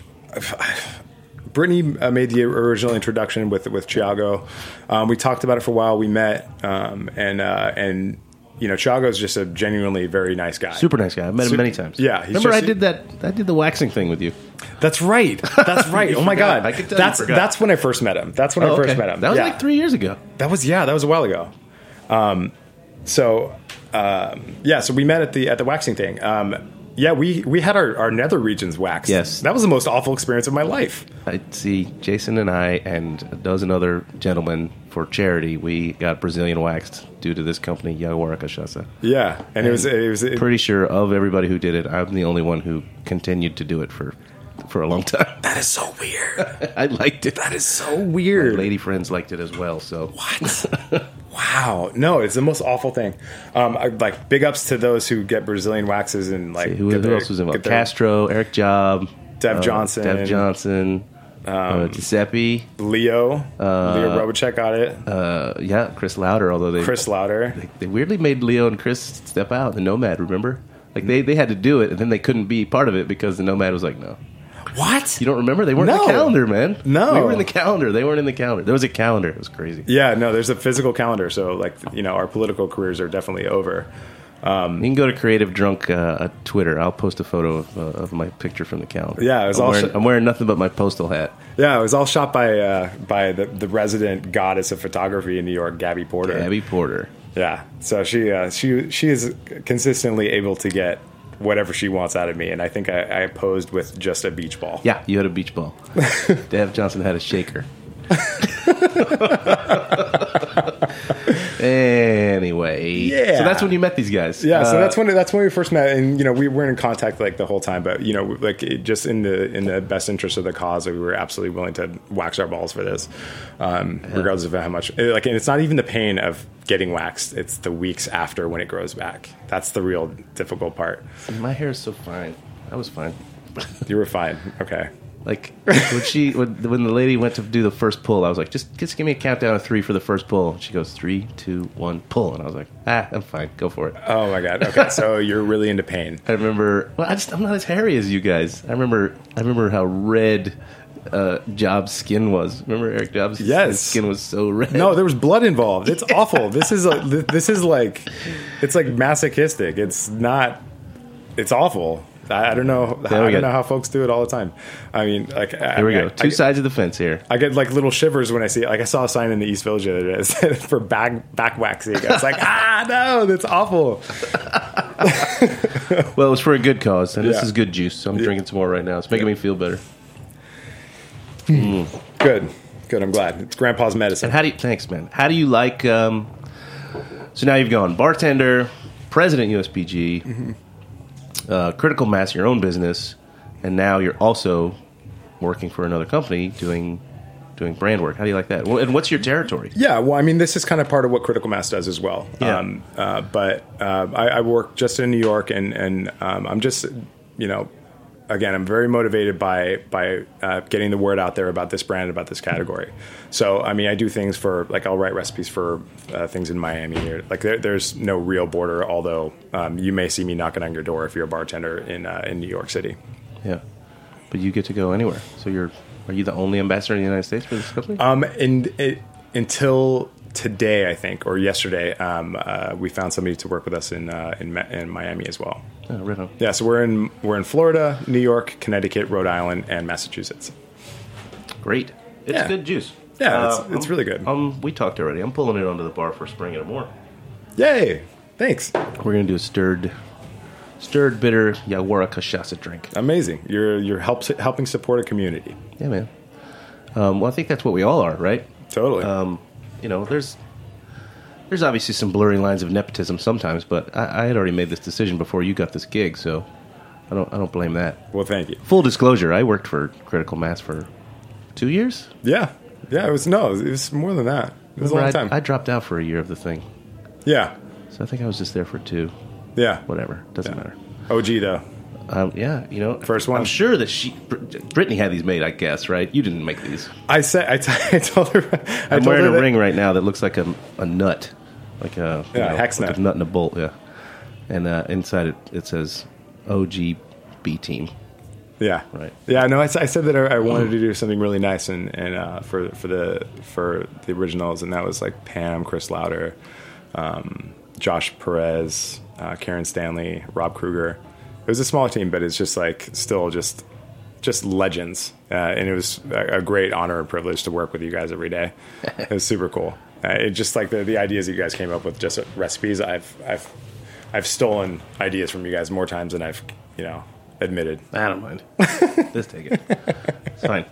Speaker 7: Brittany uh, made the original introduction with with Thiago. Um, we talked about it for a while. We met, um, and uh, and you know, Thiago's just a genuinely very nice guy.
Speaker 6: Super nice guy. I've met him
Speaker 7: Su-
Speaker 6: many times.
Speaker 7: Yeah, he's
Speaker 6: Remember,
Speaker 7: just-
Speaker 6: I did that. I did the waxing thing with you.
Speaker 7: That's right. That's right.
Speaker 6: You
Speaker 7: oh my
Speaker 6: forgot.
Speaker 7: god.
Speaker 6: I could tell you
Speaker 7: that's
Speaker 6: forgot.
Speaker 7: that's when I first met him. That's when I
Speaker 6: Oh,
Speaker 7: first
Speaker 6: okay.
Speaker 7: met him.
Speaker 6: That was
Speaker 7: Yeah.
Speaker 6: like three years ago.
Speaker 7: That was yeah. That was a while ago. Um, so um, yeah. So we met at the at the waxing thing. Um, yeah, we we had our, our nether regions waxed.
Speaker 6: Yes.
Speaker 7: That was the most awful experience of my life.
Speaker 6: I see Jason and I and a dozen other gentlemen for charity. We got Brazilian waxed due to this company, Yaguara Cachaça.
Speaker 7: Yeah, and it was it was it,
Speaker 6: Pretty sure of everybody who did it, I'm the only one who continued to do it for for a long time.
Speaker 7: that is so weird.
Speaker 6: I liked it.
Speaker 7: That is so
Speaker 6: My
Speaker 7: weird.
Speaker 6: lady friends liked it as well. So
Speaker 7: What? Wow. No, it's the most awful thing. Um, I, like big ups to those who get Brazilian waxes and like
Speaker 6: who,
Speaker 7: get
Speaker 6: who
Speaker 7: their-
Speaker 6: else was involved?
Speaker 7: get their-
Speaker 6: Castro, Eric Job,
Speaker 7: Dev
Speaker 6: uh,
Speaker 7: Johnson.
Speaker 6: Dev Johnson, uh, Giuseppe,
Speaker 7: Leo. Leo Robachek got it.
Speaker 6: uh, yeah, Chris Lauder. Although they
Speaker 7: Chris Lauder.
Speaker 6: they weirdly made Leo and Chris step out. The Nomad, remember? Like they, they had to do it, and then they couldn't be part of it because the Nomad was like, no.
Speaker 7: What?
Speaker 6: You don't remember? They weren't in
Speaker 7: No.
Speaker 6: the calendar, man.
Speaker 7: No.
Speaker 6: We were in the calendar. They weren't in the calendar. There was a calendar. It was crazy.
Speaker 7: Yeah, no, there's a physical calendar. So, like, you know, our political careers are definitely over.
Speaker 6: You can go to Creative Drunk uh, at Twitter. I'll post a photo of, uh, of my picture from the calendar.
Speaker 7: Yeah, it was
Speaker 6: I'm
Speaker 7: all
Speaker 6: wearing,
Speaker 7: sh-
Speaker 6: I'm wearing nothing but my postal hat.
Speaker 7: Yeah, it was all shot by uh, by the, the resident goddess of photography in New York, Gabby Porter.
Speaker 6: Abby Porter.
Speaker 7: Yeah, so she uh, she she is consistently able to get whatever she wants out of me, and I think I, I posed with just a beach ball.
Speaker 6: Yeah, you had a beach ball. Dev Johnson had a shaker. Anyway,
Speaker 7: Yeah.
Speaker 6: So that's when you met these guys.
Speaker 7: Yeah, so
Speaker 6: Uh,
Speaker 7: that's when that's when we first met, and you know we weren't in contact like the whole time, but you know like it, just in the in the best interest of the cause, we were absolutely willing to wax our balls for this, um, regardless of how much. Like, and it's not even the pain of getting waxed; it's the weeks after when it grows back. That's the real difficult part.
Speaker 6: my hair is so fine. I was fine.
Speaker 7: You were fine, okay.
Speaker 6: Like when she when, when the lady went to do the first pull, I was like, just just give me a countdown of three for the first pull. And she goes three, two, one, pull, and I was like, ah, I'm fine, go for it.
Speaker 7: Oh my god, okay. So you're really into pain.
Speaker 6: I remember. Well, I just I'm not as hairy as you guys. I remember. I remember how red uh, Jobs' skin was. Remember Eric Jobs'
Speaker 7: Yes.
Speaker 6: his skin was so red.
Speaker 7: No, there was blood involved. It's awful. This is a, this is like it's like masochistic. It's not. It's awful. I, I don't know.
Speaker 6: There
Speaker 7: I
Speaker 6: we
Speaker 7: don't
Speaker 6: go.
Speaker 7: know how folks do it all the time. I mean, like I,
Speaker 6: Here we go.
Speaker 7: I,
Speaker 6: Two
Speaker 7: I,
Speaker 6: sides of the fence here.
Speaker 7: I get like little shivers when I see it. Like I saw a sign in the East Village the other day that said for back back waxing. I was like, ah, no, that's awful.
Speaker 6: Well, it was for a good cause, and this
Speaker 7: Yeah.
Speaker 6: is good juice. So I'm drinking some more right now. It's making me feel better.
Speaker 7: Good, good. I'm glad it's Grandpa's medicine.
Speaker 6: And how do you? Thanks, man. How do you like? Um, so now you've gone bartender, president U S B G, uh, critical mass, your own business, and now you're also working for another company doing doing brand work. How do you like that? Well, and what's your territory?
Speaker 7: Yeah, well, I mean, this is kind of part of what Critical Mass does as well.
Speaker 6: Yeah.
Speaker 7: Um, uh, but uh, I, I work just in New York, and and um, I'm just, you know, again, I'm very motivated by by uh, getting the word out there about this brand, about this category. So, I mean, I do things for like I'll write recipes for uh, things in Miami here. Like there, there's no real border, although um, you may see me knocking on your door if you're a bartender in uh, in New York City.
Speaker 6: Yeah, but you get to go anywhere. So you're are you the only ambassador in the United States for this company?
Speaker 7: Um, and it, until today, I think, or yesterday, um, uh, we found somebody to work with us in uh, in, Ma- in Miami as well.
Speaker 6: Oh, right on.
Speaker 7: Yeah, so we're in we're in Florida, New York, Connecticut, Rhode Island, and Massachusetts.
Speaker 6: Great. It's
Speaker 7: Yeah.
Speaker 6: good juice.
Speaker 7: Yeah, it's,
Speaker 6: Uh,
Speaker 7: it's really good.
Speaker 6: Um, we talked already. I'm pulling it onto the bar for spring and more.
Speaker 7: Yay! Thanks.
Speaker 6: We're gonna do a stirred, stirred bitter Yawara cachaça drink.
Speaker 7: Amazing. You're you're help, helping support a community.
Speaker 6: Yeah, man. Um, well, I think that's what we all are, right?
Speaker 7: Totally.
Speaker 6: Um, you know, there's there's obviously some blurring lines of nepotism sometimes, but I, I had already made this decision before you got this gig, so I don't I don't blame that.
Speaker 7: well, thank you.
Speaker 6: Full disclosure, I worked for Critical Mass for two years.
Speaker 7: Yeah, yeah. It was no, it was more than that. It was a long
Speaker 6: I,
Speaker 7: time.
Speaker 6: I dropped out for a year of the thing,
Speaker 7: yeah,
Speaker 6: so I think I was just there for two.
Speaker 7: yeah.
Speaker 6: Whatever, doesn't
Speaker 7: Yeah.
Speaker 6: matter.
Speaker 7: O G though.
Speaker 6: Um, yeah, you know,
Speaker 7: First one.
Speaker 6: I'm sure that she, Br- Brittany had these made. I guess, right? You didn't make these.
Speaker 7: I said I, t- I told her. I
Speaker 6: I'm
Speaker 7: told
Speaker 6: wearing
Speaker 7: her
Speaker 6: a
Speaker 7: that-
Speaker 6: ring right now that looks like a, a nut, like a you
Speaker 7: Yeah,
Speaker 6: know,
Speaker 7: hex
Speaker 6: like
Speaker 7: nut.
Speaker 6: a nut and a bolt. Yeah, and uh, inside it it says O G B team.
Speaker 7: Yeah,
Speaker 6: Right.
Speaker 7: Yeah, no, I, s- I said that I, I wanted to do something really nice and and uh, for for the for the originals, and that was like Pam, Chris Lauder, um, Josh Perez, uh, Karen Stanley, Rob Kruger. It was a small team, but it's just like still just just legends, uh, and it was a, a great honor and privilege to work with you guys every day. It was super cool. Uh, it just like the the ideas you guys came up with, just recipes. I've I've I've stolen ideas from you guys more times than I've you know admitted.
Speaker 6: I don't mind. Just take it. It's fine.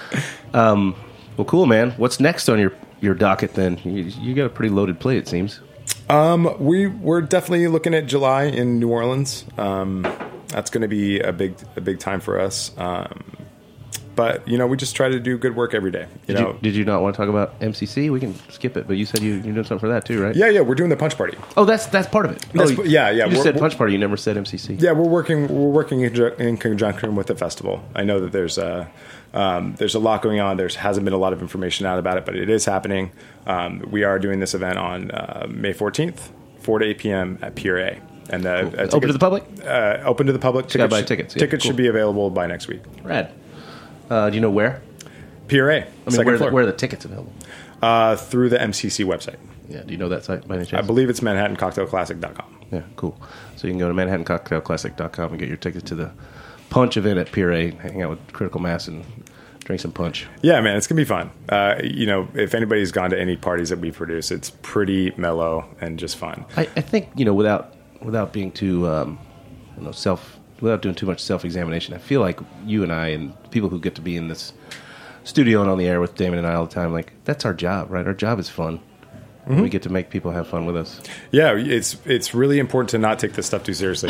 Speaker 6: Um, well, cool, man. What's next on your, your docket then? You, you got a pretty loaded plate, it seems.
Speaker 7: Um, we we're definitely looking at July in New Orleans. Um, that's going to be a big a big time for us. Um, but you know, we just try to do good work every day. You
Speaker 6: Did
Speaker 7: know.
Speaker 6: you, did you not want to talk about M C C? We can skip it, but you said you, you're doing something for that too, right?
Speaker 7: yeah, yeah, we're doing the punch party.
Speaker 6: Oh, that's that's part of it.
Speaker 7: That's-
Speaker 6: oh,
Speaker 7: yeah, yeah,
Speaker 6: You just
Speaker 7: we're-
Speaker 6: said punch party. You never said M C C.
Speaker 7: Yeah, we're working we're working in, conju- in conjunction with the festival. I know that there's a um, there's a lot going on. There hasn't been a lot of information out about it, but it is happening. Um, we are doing this event on uh, May fourteenth, four to eight p.m. at Pier A. And uh,
Speaker 6: Cool.
Speaker 7: uh,
Speaker 6: Open to the public?
Speaker 7: Uh, open to the public.
Speaker 6: gotta buy
Speaker 7: sh-
Speaker 6: tickets. Yeah,
Speaker 7: tickets
Speaker 6: cool.
Speaker 7: should be available by next week.
Speaker 6: Rad. Uh, do you know where?
Speaker 7: Pier A,
Speaker 6: I mean,
Speaker 7: second
Speaker 6: where,
Speaker 7: floor.
Speaker 6: the, where are the tickets available?
Speaker 7: Uh, through the M C C website.
Speaker 6: Yeah. Do you know that site by any
Speaker 7: I
Speaker 6: chance?
Speaker 7: believe it's manhattan cocktail classic dot com.
Speaker 6: Yeah, cool. So you can go to manhattan cocktail classic dot com and get your tickets to the punch event at Pier A, hang out with Critical Mass and drink some punch.
Speaker 7: Yeah, man, it's going to be fun. Uh, you know, if anybody's gone to any parties that we produce, it's pretty mellow and just fun.
Speaker 6: I, I think, you know, without without being too, um, you know, self, without doing too much self-examination, I feel like you and I and people who get to be in this studio and on the air with Damon and I all the time, like, that's our job, right? Our job is fun. Mm-hmm. We get to make people have fun with us.
Speaker 7: Yeah, it's it's really important to not take this stuff too seriously.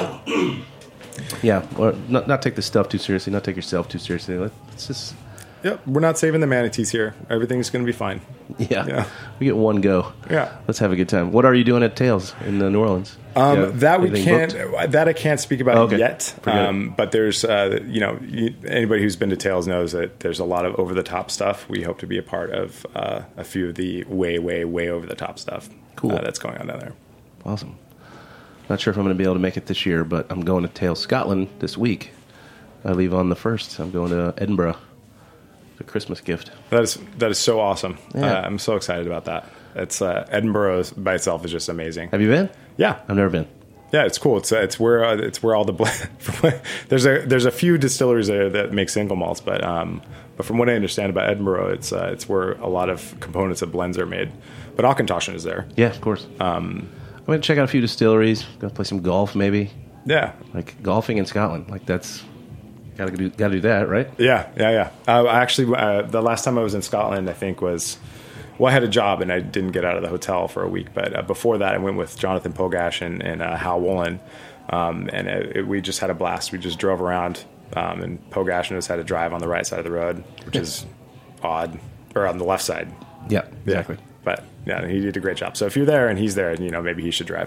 Speaker 6: Yeah, or not, not take the stuff too seriously, not take yourself too seriously. Let's just...
Speaker 7: Yep, we're not saving the manatees here. Everything's going to be fine.
Speaker 6: Yeah.
Speaker 7: yeah,
Speaker 6: we get one go.
Speaker 7: Yeah.
Speaker 6: Let's have a good time. What are you doing at Tales in uh, New Orleans?
Speaker 7: Um,
Speaker 6: yeah,
Speaker 7: that we can't. Booked? That I can't speak about
Speaker 6: okay.
Speaker 7: yet. Um, but there's, uh, you know, you, anybody who's been to Tales knows that there's a lot of over the top stuff. We hope to be a part of uh, a few of the way, way, way over the top stuff.
Speaker 6: Cool.
Speaker 7: Uh, that's going on down there.
Speaker 6: Awesome. Not sure if I'm going to be able to make it this year, but I'm going to Tales Scotland this week. I leave on the first. I'm going to Edinburgh. It's a Christmas gift.
Speaker 7: That is that is so awesome.
Speaker 6: Yeah.
Speaker 7: Uh, I'm so excited about that. It's uh, Edinburgh is, by itself is just amazing.
Speaker 6: Have you been?
Speaker 7: Yeah,
Speaker 6: I've never been.
Speaker 7: Yeah, it's cool. It's uh, it's where uh, it's where all the bl- there's a there's a few distilleries there that make single malts, but um, but from what I understand about Edinburgh, it's uh, it's where a lot of components of blends are made. But Auchentoshan is there.
Speaker 6: Yeah, of course. Um, I'm going to check out a few distilleries. Going to play some golf, maybe.
Speaker 7: Yeah,
Speaker 6: like golfing in Scotland. Like that's. Got to do, got to do that, right?
Speaker 7: Yeah, yeah, yeah. Uh, actually, uh, the last time I was in Scotland, I think was, well, I had a job and I didn't get out of the hotel for a week. But uh, before that, I went with Jonathan Pogash and, and uh, Hal Wolin, um, and it, it, we just had a blast. We just drove around, um, and Pogash and us had to drive on the right side of the road, which is odd, or on the left side.
Speaker 6: Yeah, exactly.
Speaker 7: Yeah. But yeah, he did a great job. So if you're there and he's there, you know, maybe he should drive.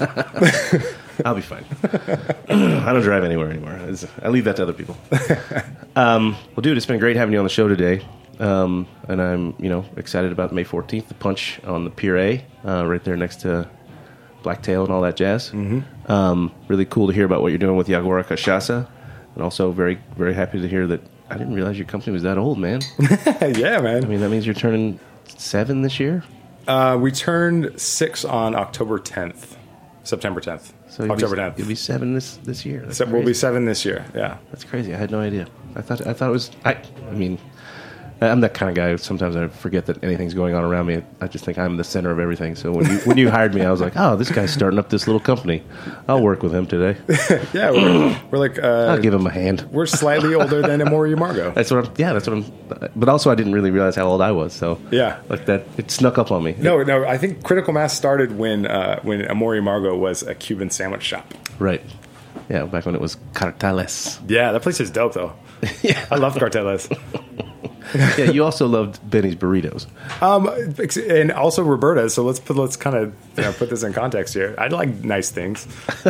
Speaker 6: I'll be fine. I don't drive anywhere anymore. It's, I leave that to other people. Um, well, dude, it's been great having you on the show today. Um, and I'm, you know, excited about May fourteenth, the Punch on the Pier A, uh, right there next to Blacktail and all that jazz. Mm-hmm. Um, really cool to hear about what you're doing with Yagora Cachaça. And also very, very happy to hear that I didn't realize your company was that old, man.
Speaker 7: Yeah, man.
Speaker 6: I mean, that means you're turning seven this year?
Speaker 7: Uh, we turned six on October tenth, September tenth.
Speaker 6: So you'll
Speaker 7: October
Speaker 6: be,
Speaker 7: tenth.
Speaker 6: You'll be seven this this year. That's
Speaker 7: so
Speaker 6: crazy.
Speaker 7: We'll be seven this year. Yeah,
Speaker 6: that's crazy. I had no idea. I thought I thought it was. I. I mean, I'm that kind of guy. Sometimes I forget that anything's going on around me. I just think I'm the center of everything. So when you when you hired me, I was like, oh, this guy's starting up this little company. I'll work with him today.
Speaker 7: Yeah, we're, we're like. Uh,
Speaker 6: I'll give him a hand.
Speaker 7: We're slightly older than Amor y Amargo.
Speaker 6: That's what I'm. Yeah, that's what I'm. But also, I didn't really realize how old I was. So
Speaker 7: yeah,
Speaker 6: like that, it snuck up on me.
Speaker 7: No, no. I think Critical Mass started when uh, when Amor y Amargo was a Cuban sandwich shop.
Speaker 6: Right. Yeah, back when it was Carteles.
Speaker 7: Yeah, that place is dope though.
Speaker 6: Yeah,
Speaker 7: I love Carteles.
Speaker 6: Yeah, you also loved Benny's burritos.
Speaker 7: Um, and also Roberta's. So let's put let's kind of you know, put this in context here. I like nice things.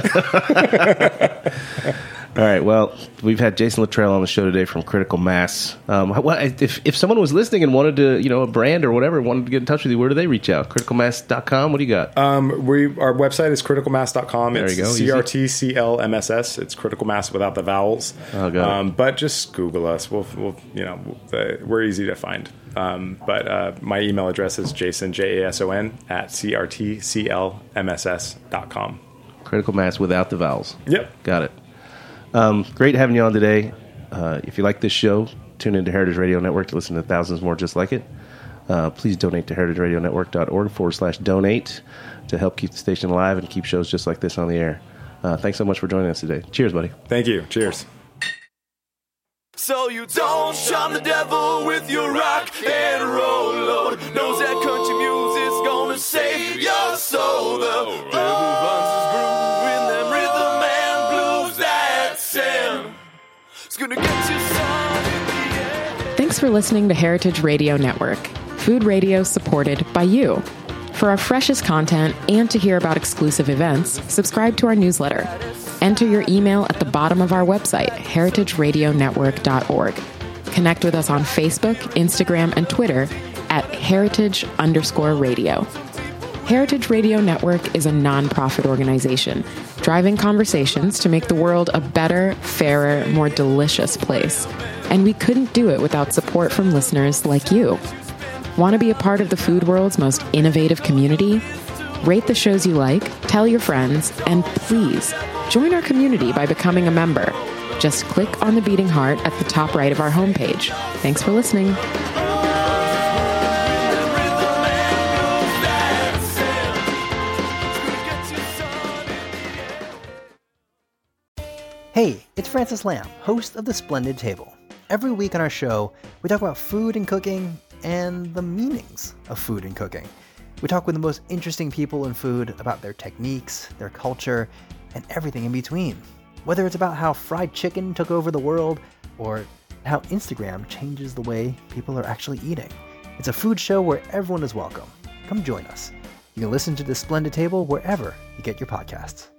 Speaker 6: All right. Well, we've had Jason Luttrell on the show today from Critical Mass. Um, what, if if someone was listening and wanted to, you know, a brand or whatever, wanted to get in touch with you, where do they reach out? critical mass dot com. What do you got?
Speaker 7: Um, we our website is critical mass dot com.
Speaker 6: There
Speaker 7: it's
Speaker 6: you go.
Speaker 7: C R T C L M S S. It's Critical Mass without the vowels.
Speaker 6: Oh, got
Speaker 7: um,
Speaker 6: it.
Speaker 7: But just Google us. We'll, we'll you know, we're easy to find. Um, but uh, my email address is Jason J A S O N at C R T C L M S S dot com.
Speaker 6: Critical Mass without the vowels.
Speaker 7: Yep.
Speaker 6: Got it. Um, great having you on today. Uh, if you like this show, tune into Heritage Radio Network to listen to thousands more just like it. Uh, please donate to heritage radio network dot org forward slash donate to help keep the station alive and keep shows just like this on the air. Uh, thanks so much for joining us today. Cheers, buddy.
Speaker 7: Thank you. Cheers.
Speaker 5: So you don't shun the devil with your rock and roll load. Knows that country music's gonna save your soul. The devil runs his groove in them rhythm and blues. That sound it's gonna get you some in the end.
Speaker 4: Thanks for listening to Heritage Radio Network, food radio supported by you. For our freshest content and to hear about exclusive events, subscribe to our newsletter. Enter your email at the bottom of our website, heritage radio network dot org. Connect with us on Facebook, Instagram, and Twitter at heritage underscore radio. Heritage Radio Network is a nonprofit organization driving conversations to make the world a better, fairer, more delicious place. And we couldn't do it without support from listeners like you. Want to be a part of the food world's most innovative community? Rate the shows you like, tell your friends, and please join our community by becoming a member. Just click on the beating heart at the top right of our homepage. Thanks for listening.
Speaker 9: Hey, it's Francis Lamb, host of The Splendid Table. Every week on our show, we talk about food and cooking and the meanings of food and cooking. We talk with the most interesting people in food about their techniques, their culture, and everything in between. Whether it's about how fried chicken took over the world or how Instagram changes the way people are actually eating. It's a food show where everyone is welcome. Come join us. You can listen to The Splendid Table wherever you get your podcasts.